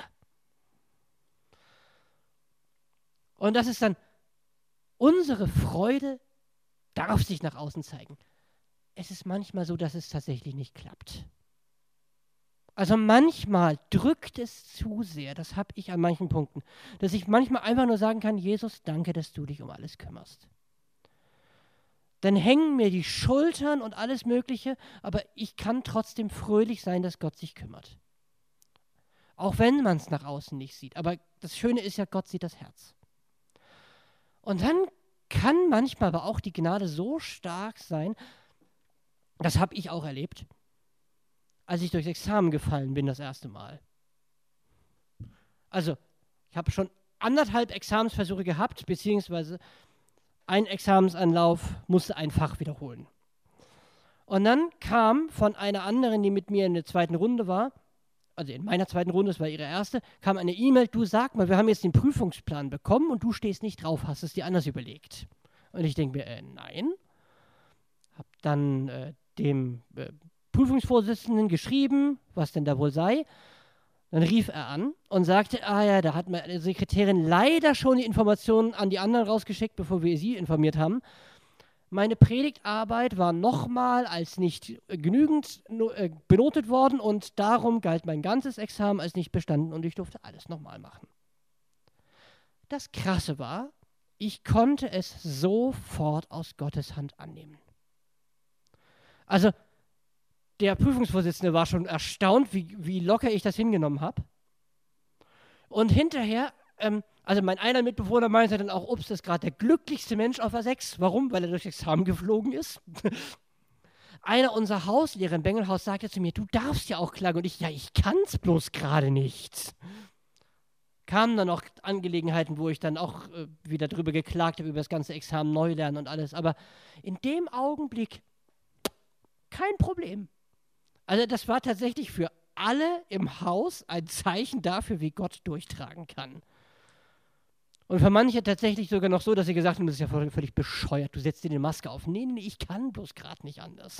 Und das ist dann unsere Freude, darf sich nach außen zeigen. Es ist manchmal so, dass es tatsächlich nicht klappt. Also manchmal drückt es zu sehr, das habe ich an manchen Punkten, dass ich manchmal einfach nur sagen kann, Jesus, danke, dass du dich um alles kümmerst. Dann hängen mir die Schultern und alles Mögliche, aber ich kann trotzdem fröhlich sein, dass Gott sich kümmert. Auch wenn man es nach außen nicht sieht. Aber das Schöne ist ja, Gott sieht das Herz. Und dann kann manchmal aber auch die Gnade so stark sein, das habe ich auch erlebt, als ich durchs Examen gefallen bin das erste Mal. Also, ich habe schon anderthalb Examensversuche gehabt, beziehungsweise ein Examensanlauf musste ein Fach wiederholen. Und dann kam von einer anderen, die mit mir in der zweiten Runde war, also in meiner zweiten Runde, das war ihre erste, kam eine E-Mail, du sag mal, wir haben jetzt den Prüfungsplan bekommen und du stehst nicht drauf, hast es dir anders überlegt. Und ich denke mir, äh, nein. Hab dann äh, dem äh, Prüfungsvorsitzenden geschrieben, was denn da wohl sei. Dann rief er an und sagte, ah ja, da hat meine Sekretärin leider schon die Informationen an die anderen rausgeschickt, bevor wir sie informiert haben. Meine Predigtarbeit war nochmal als nicht genügend äh, benotet worden und darum galt mein ganzes Examen als nicht bestanden und ich durfte alles nochmal machen. Das Krasse war, ich konnte es sofort aus Gottes Hand annehmen. Also der Prüfungsvorsitzende war schon erstaunt, wie, wie locker ich das hingenommen habe. Und hinterher, ähm, also mein einer Mitbewohner meinte dann auch, ups, das ist gerade der glücklichste Mensch auf A sechs. Warum? Weil er durchs Examen geflogen ist. Einer unserer Hauslehrer im Bengelhaus sagte zu mir, du darfst ja auch klagen. Und ich, ja, ich kann es bloß gerade nicht. Kamen dann auch Angelegenheiten, wo ich dann auch äh, wieder drüber geklagt habe, über das ganze Examen neu lernen und alles. Aber in dem Augenblick kein Problem. Also das war tatsächlich für alle im Haus ein Zeichen dafür, wie Gott durchtragen kann. Und für manche tatsächlich sogar noch so, dass sie gesagt haben, das ist ja völlig bescheuert, du setzt dir die Maske auf. Nee, nee, ich kann bloß gerade nicht anders.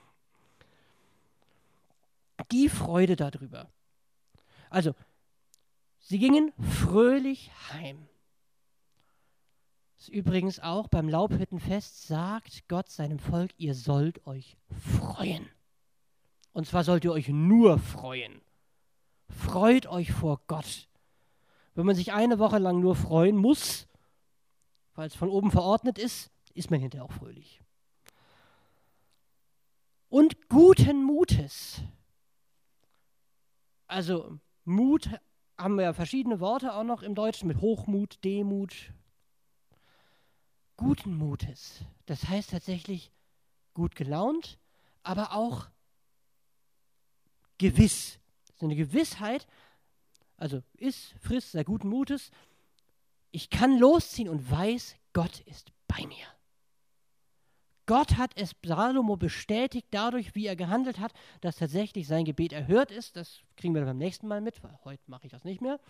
Die Freude darüber. Also, sie gingen fröhlich heim. Das ist übrigens auch beim Laubhüttenfest, sagt Gott seinem Volk, ihr sollt euch freuen. Und zwar sollt ihr euch nur freuen. Freut euch vor Gott. Wenn man sich eine Woche lang nur freuen muss, weil es von oben verordnet ist, ist man hinterher auch fröhlich. Und guten Mutes. Also Mut haben wir ja verschiedene Worte auch noch im Deutschen mit Hochmut, Demut. Guten Mutes. Das heißt tatsächlich gut gelaunt, aber auch gewiss. Das ist eine Gewissheit, also iss, friss, sei guten Mutes. Ich kann losziehen und weiß, Gott ist bei mir. Gott hat es Salomo bestätigt dadurch, wie er gehandelt hat, dass tatsächlich sein Gebet erhört ist. Das kriegen wir dann beim nächsten Mal mit, weil heute mache ich das nicht mehr.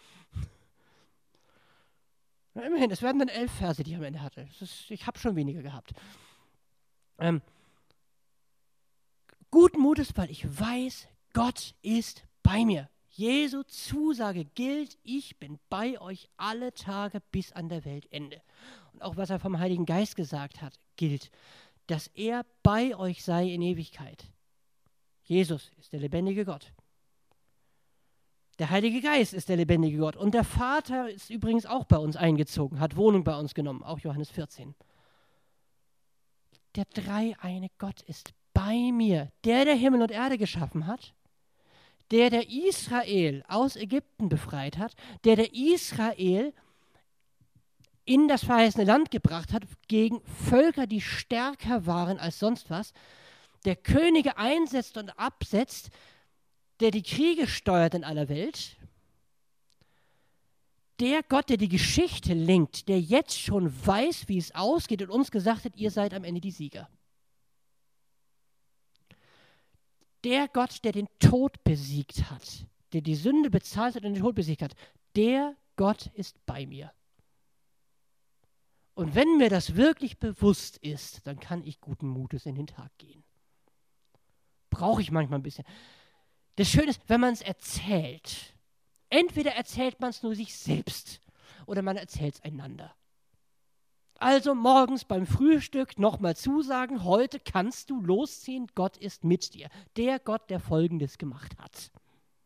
Na, immerhin, es werden dann elf Verse, die ich am Ende hatte. Das ist, ich habe schon weniger gehabt. Ähm, guten Mutes, weil ich weiß, Gott ist bei mir. Jesu Zusage gilt, ich bin bei euch alle Tage bis an der Weltende. Und auch was er vom Heiligen Geist gesagt hat, gilt, dass er bei euch sei in Ewigkeit. Jesus ist der lebendige Gott. Der Heilige Geist ist der lebendige Gott. Und der Vater ist übrigens auch bei uns eingezogen, hat Wohnung bei uns genommen, auch Johannes vierzehn. Der dreieine Gott ist bei mir, der, der Himmel und Erde geschaffen hat, der, der Israel aus Ägypten befreit hat, der, der Israel in das verheißene Land gebracht hat, gegen Völker, die stärker waren als sonst was, der Könige einsetzt und absetzt, der die Kriege steuert in aller Welt, der Gott, der die Geschichte lenkt, der jetzt schon weiß, wie es ausgeht und uns gesagt hat, ihr seid am Ende die Sieger. Der Gott, der den Tod besiegt hat, der die Sünde bezahlt hat und den Tod besiegt hat, der Gott ist bei mir. Und wenn mir das wirklich bewusst ist, dann kann ich guten Mutes in den Tag gehen. Brauche ich manchmal ein bisschen. Das Schöne ist, wenn man es erzählt, entweder erzählt man es nur sich selbst oder man erzählt es einander. Also morgens beim Frühstück nochmal zusagen, heute kannst du losziehen, Gott ist mit dir. Der Gott, der Folgendes gemacht hat.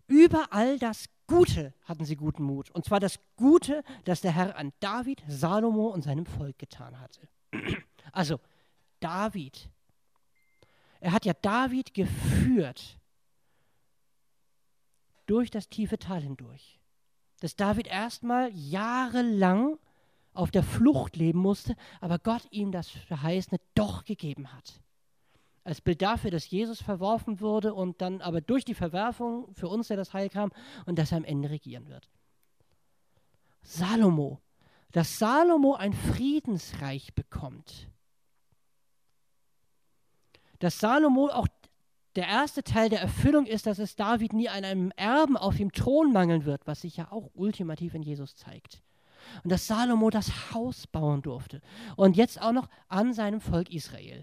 Über all das Gute hatten sie guten Mut. Und zwar das Gute, das der Herr an David, Salomo und seinem Volk getan hatte. Also David. Er hat ja David geführt durch das tiefe Tal hindurch. Dass David erstmal jahrelang auf der Flucht leben musste, aber Gott ihm das Verheißene doch gegeben hat. Als Bild dafür, dass Jesus verworfen wurde und dann aber durch die Verwerfung für uns ja das Heil kam und dass er am Ende regieren wird. Salomo, dass Salomo ein Friedensreich bekommt. Dass Salomo auch der erste Teil der Erfüllung ist, dass es David nie an einem Erben auf dem Thron mangeln wird, was sich ja auch ultimativ in Jesus zeigt. Und dass Salomo das Haus bauen durfte. Und jetzt auch noch an seinem Volk Israel.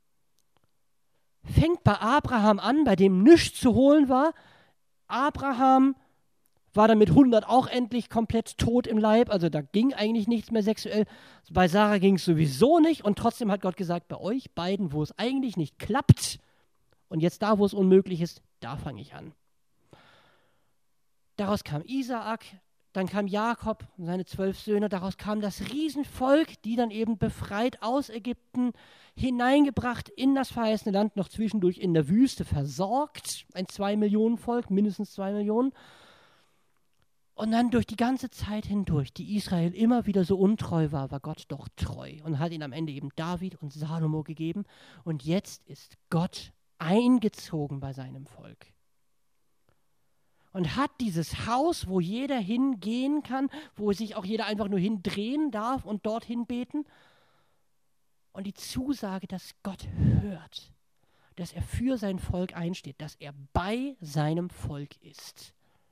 Fängt bei Abraham an, bei dem nichts zu holen war. Abraham war dann mit hundert auch endlich komplett tot im Leib. Also da ging eigentlich nichts mehr sexuell. Bei Sarah ging es sowieso nicht. Und trotzdem hat Gott gesagt, bei euch beiden, wo es eigentlich nicht klappt, und jetzt da, wo es unmöglich ist, da fange ich an. Daraus kam Isaak, dann kam Jakob und seine zwölf Söhne. Daraus kam das Riesenvolk, die dann eben befreit aus Ägypten, hineingebracht in das verheißene Land, noch zwischendurch in der Wüste versorgt. Ein Zwei-Millionen-Volk, mindestens zwei Millionen. Und dann durch die ganze Zeit hindurch, die Israel immer wieder so untreu war, war Gott doch treu und hat ihnen am Ende eben David und Salomo gegeben. Und jetzt ist Gott eingezogen bei seinem Volk. Und hat dieses Haus, wo jeder hingehen kann, wo sich auch jeder einfach nur hindrehen darf und dorthin beten. Und die Zusage, dass Gott hört, dass er für sein Volk einsteht, dass er bei seinem Volk ist.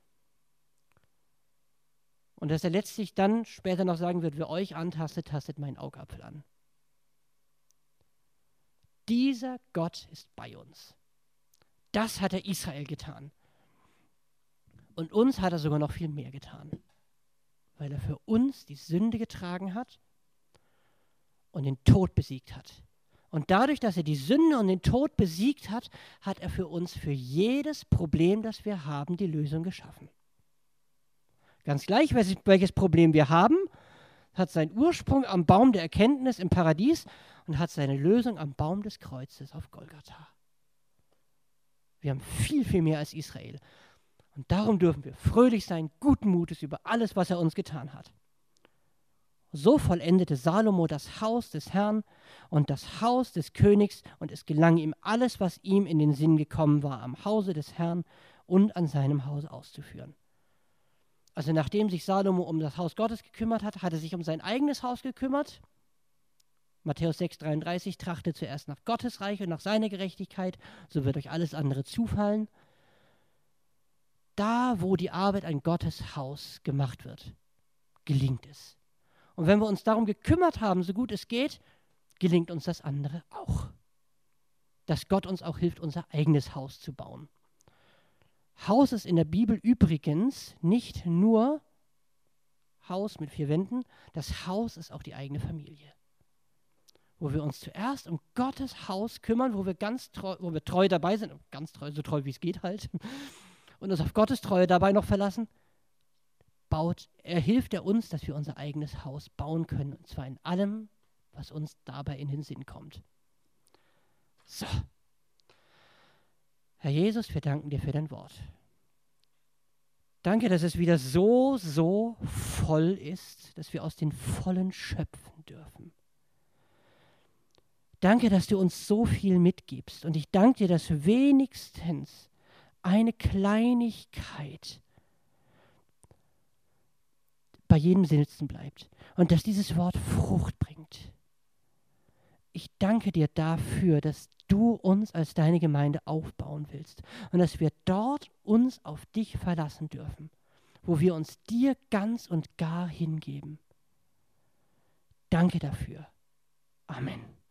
Und dass er letztlich dann später noch sagen wird, wer euch antastet, tastet meinen Augapfel an. Dieser Gott ist bei uns. Das hat er Israel getan. Und uns hat er sogar noch viel mehr getan, weil er für uns die Sünde getragen hat und den Tod besiegt hat. Und dadurch, dass er die Sünde und den Tod besiegt hat, hat er für uns für jedes Problem, das wir haben, die Lösung geschaffen. Ganz gleich, welches Problem wir haben, hat seinen Ursprung am Baum der Erkenntnis im Paradies und hat seine Lösung am Baum des Kreuzes auf Golgatha. Wir haben viel, viel mehr als Israel. Und darum dürfen wir fröhlich sein, guten Mutes über alles, was er uns getan hat. So vollendete Salomo das Haus des Herrn und das Haus des Königs, und es gelang ihm alles, was ihm in den Sinn gekommen war, am Hause des Herrn und an seinem Haus auszuführen. Also nachdem sich Salomo um das Haus Gottes gekümmert hat, hat er sich um sein eigenes Haus gekümmert. Matthäus sechs dreiunddreißig, trachtet zuerst nach Gottes Reich und nach seiner Gerechtigkeit, so wird euch alles andere zufallen. Da, wo die Arbeit an Gottes Haus gemacht wird, gelingt es. Und wenn wir uns darum gekümmert haben, so gut es geht, gelingt uns das andere auch. Dass Gott uns auch hilft, unser eigenes Haus zu bauen. Haus ist in der Bibel übrigens nicht nur Haus mit vier Wänden, das Haus ist auch die eigene Familie. Wo wir uns zuerst um Gottes Haus kümmern, wo wir ganz treu, wo wir treu dabei sind, ganz treu, so treu wie es geht halt, und uns auf Gottes Treue dabei noch verlassen, baut, er hilft er uns, dass wir unser eigenes Haus bauen können, und zwar in allem, was uns dabei in den Sinn kommt. So. Herr Jesus, wir danken dir für dein Wort. Danke, dass es wieder so, so voll ist, dass wir aus den Vollen schöpfen dürfen. Danke, dass du uns so viel mitgibst. Und ich danke dir, dass wenigstens eine Kleinigkeit bei jedem sitzen bleibt und dass dieses Wort Frucht bringt. Ich danke dir dafür, dass du uns als deine Gemeinde aufbauen willst und dass wir dort uns auf dich verlassen dürfen, wo wir uns dir ganz und gar hingeben. Danke dafür. Amen.